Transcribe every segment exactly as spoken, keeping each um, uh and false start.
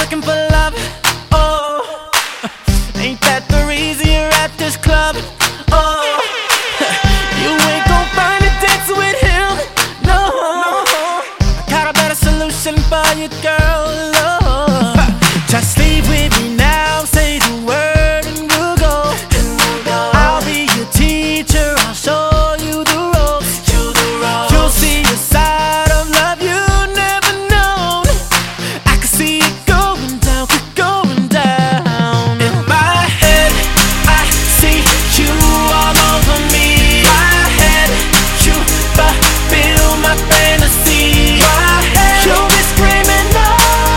looking for love. Oh, ain't that the reason you're at this club? Oh, you ain't gon' find a dance with him. No, I got a better solution for you, girl. Oh, just leave with me now. Say the word and we'll go. I'll be your teacher. I'll show you the ropes. You'll see a side of love you never known. I can see it going down, going down. In my head, I see you all over me. My head, you fulfill my fantasy. My head, you'll be screaming no.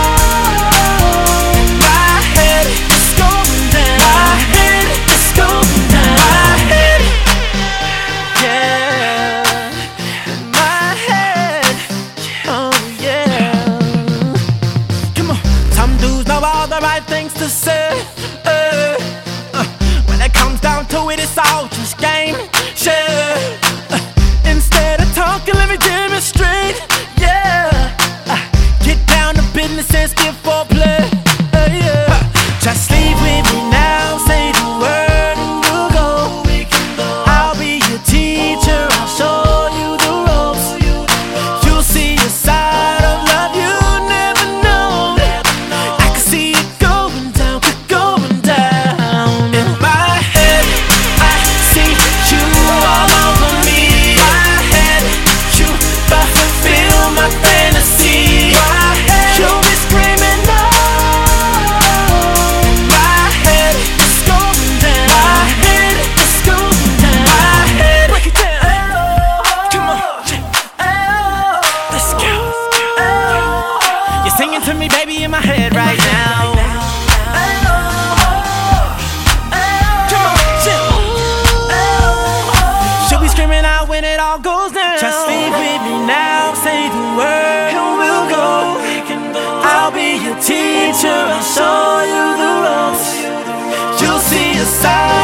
In my head, it's going down. My head, it's going down. My head, yeah. In my head, oh yeah. Come on, some dudes know all the right things to say. Uh, uh, when it comes down to it, it's all just game. Sure. Uh, instead of talking, let me demonstrate. Yeah. Uh, get down to business and skip foreplay. Uh, yeah. Uh, just leave with me now. Say the word and we'll go. I'll be your teacher. I'll show you the ropes. You'll see a side of love you never known. I can see it going down, going down. In my head, I see you all over me. My head, you fulfill my fantasy. My head, you'll be screaming no. In my head, it's going down. My head, it's going down. My head, break it down. Come on, let's go. You're singing to me, baby, in my head right now. Come on, chill. She'll be screaming out when it all goes down. Just leave with me now. Say the word and we'll go. I'll be your teacher. I'll show you the ropes. You'll see a side